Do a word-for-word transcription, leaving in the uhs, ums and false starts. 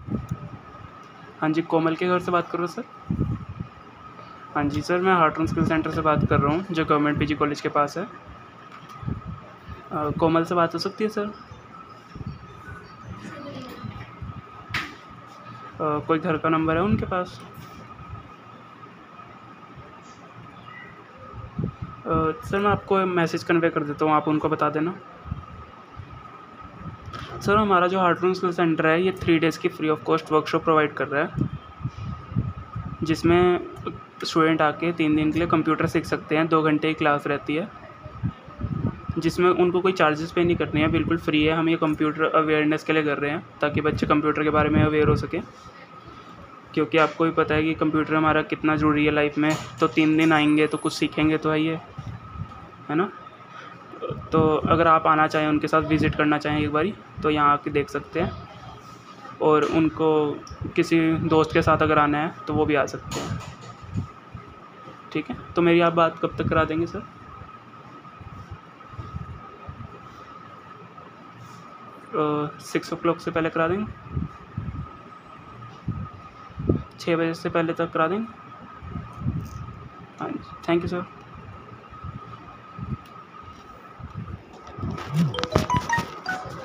हाँ जी, कोमल के घर से बात कर रहे हो सर? हाँ जी सर, मैं हार्ट एंड स्किल सेंटर से बात कर रहा हूँ, जो गवर्नमेंट पीजी कॉलेज के पास है। आ, कोमल से बात हो सकती है सर? आ, कोई घर का नंबर है उनके पास? आ, सर मैं आपको मैसेज कन्वे कर देता हूँ, आप उनको बता देना। सर हमारा जो हार्ट एंड स्किल सेंटर है ये थ्री डेज़ की free of cost workshop provide कर रहा है, जिसमें स्टूडेंट आके तीन दिन के लिए कंप्यूटर सीख सकते हैं। दो घंटे की क्लास रहती है, जिसमें उनको कोई चार्जेस पे नहीं करने हैं, बिल्कुल फ्री है। हम ये कंप्यूटर अवेयरनेस के लिए कर रहे हैं, ताकि बच्चे कंप्यूटर के बारे में अवेयर हो सकें, क्योंकि आपको भी पता है कि कंप्यूटर हमारा कितना ज़रूरी है लाइफ में। तो तीन दिन आएंगे तो कुछ सीखेंगे तो है ये, है ना। तो अगर आप आना चाहें, उनके साथ विज़िट करना चाहें एक बारी, तो यहाँ आके देख सकते हैं। और उनको किसी दोस्त के साथ अगर आना है तो वो भी आ सकते हैं। ठीक है, तो मेरी आप बात कब तक करा देंगे सर? सिक्स ओ क्लॉक से पहले करा देंगे? छः बजे से पहले तक करा देंगे? हाँ जी, थैंक यू सर।